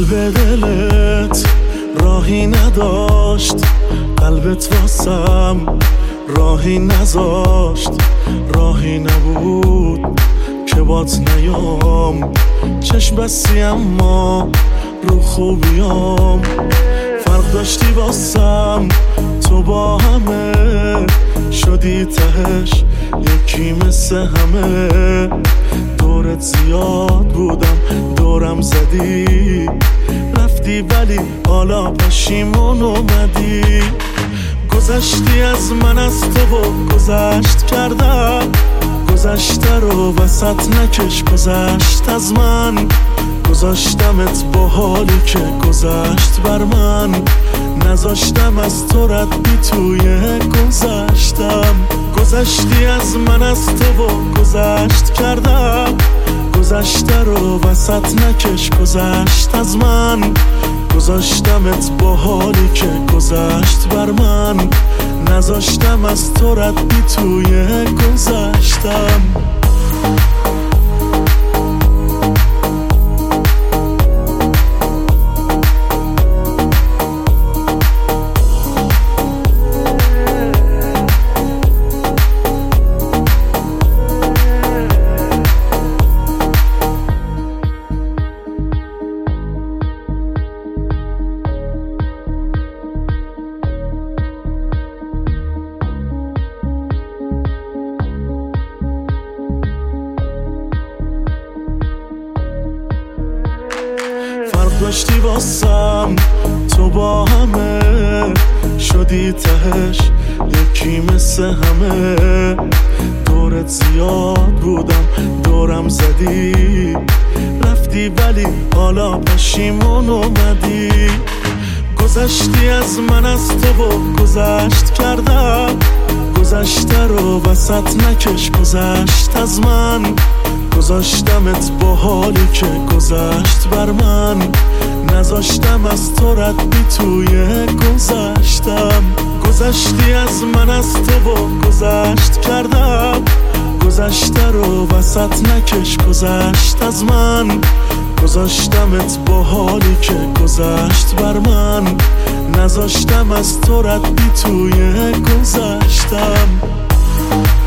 قلب دلت راهی نداشت، قلبت واسم راهی نذاشت، راهی نبود که بات نیام. چشم بستی اما رو خوبیام، فرق داشتی واسم تو با همه، شدی تهش یکی مثل همه. دورت زیاد بودم دورم زدی، رفتی ولی حالا پشیمون اومدی. گذشتی از من از تو و گذشت کردم، گذشته رو وسط نکش گذشت از من. گذاشتمت با حالی که گذشت بر من، نذاشتم از تو رد بی توی گذشتم. گذشتی از من از تو و گذشت کردم، گذشته رو وسط نکش گذشت از من. گذاشتمت با حالی که گذشت بر من، نذاشتم از تو رد بی توی گذشتم. داشتی واسم تو با همه، شدی تهش یکی مثل همه. دورت زیاد بودم دورم زدی، رفتی ولی حالا پشیمون اومدی. گذشتی از من از تو و گذشت کردم، گذشته رو وسط نکش گذشت از من. گذاشتمت با حالی که گذشت بر من، نذاشتم از تو رد بی توی گذشتم. گذشتی از من از تو و گذشت کردم، گذشته رو وسط نکش گذشت از من. گذاشتمت با حالی که گذشت بر من، نذاشتم از تو رد بی توی گذشتم.